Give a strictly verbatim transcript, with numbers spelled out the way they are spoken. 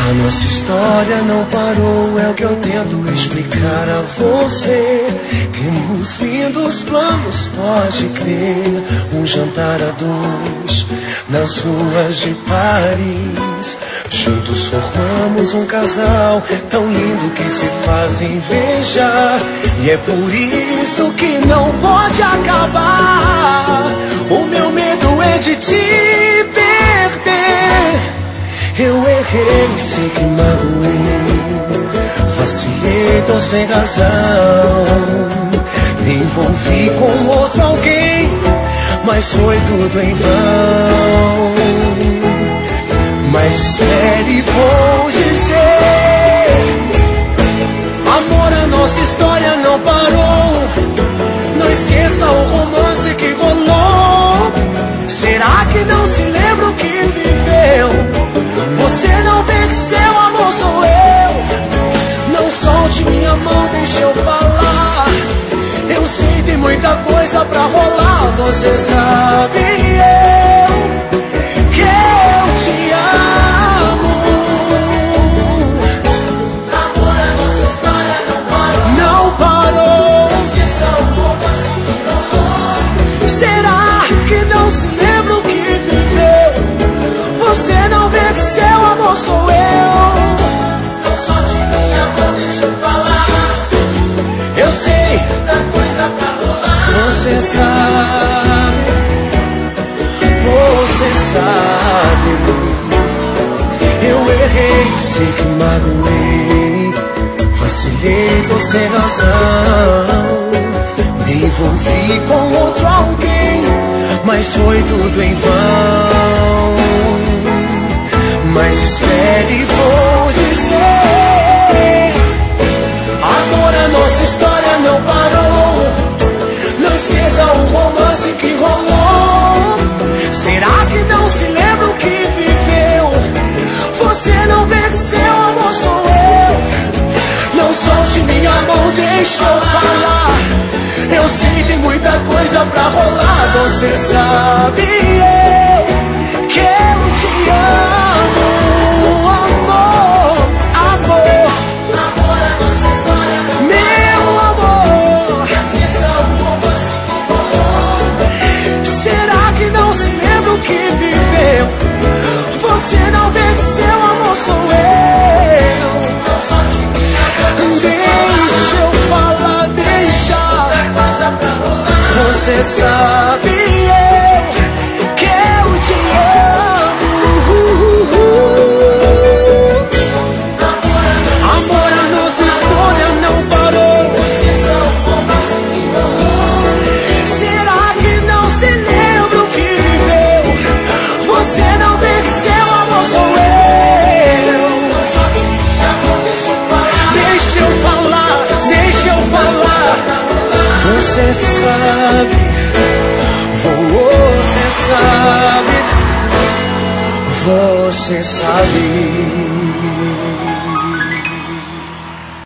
A nossa história não parou, é o que eu tento explicar a você. Temos lindos planos, pode crer. Um jantar a dois nas ruas de Paris. Juntos formamos um casal tão lindo que se faz invejar. E é por isso que não pode acabar. O meu medo é de te perder. Eu errei, sei que magoei, vacilei, tô sem razão. Me envolvi com outro alguém, mas foi tudo em vão. Mas espere, vou dizer, amor, a nossa história não parou. Não esqueça o romance que rolou. Será que não se lembra o que viveu? Você não vê que seu amor sou eu. Não solte minha mão, deixa eu falar. Eu sei, tem muita coisa pra rolar. Você sabe, eu, que eu te amo. Amor, a nossa história não parou. Não parou. Não esqueça o romance que rolou. Será que não se lembra o que viveu? Você não vê que seu amor sou eu. Não solte minha mão, deixa eu falar. Eu sei, muita coisa pra rolar. Você sabe, você sabe. Eu errei, sei que magoei, vacilei, tô sem razão. Me envolvi com outro alguém, mas foi tudo em vão. Mas espere, vou dizer, agora a nossa história não parou. Não esqueça o romance que rolou. Será que não se lembra o que viveu? Você não vê que seu amor sou eu. Não solte minha mão, deixa eu falar. Eu sei, tem muita coisa pra rolar. Você sabe, eu, que eu te amo. Amor, amor, amor, a nossa história não. Meu amor, esqueça o romance que rolou. Será que não se lembra o que viveu? Você não vê que seu amor sou eu. Não solte minha mão, deixa eu falar, deixa. Você sabe, eu, que eu te amo. Amor, a nossa história não parou. Será que não se lembra o que viveu? Você não vê que seu amor sou eu. Deixa eu falar, deixa eu falar. Você sabe, você sabe, você sabe.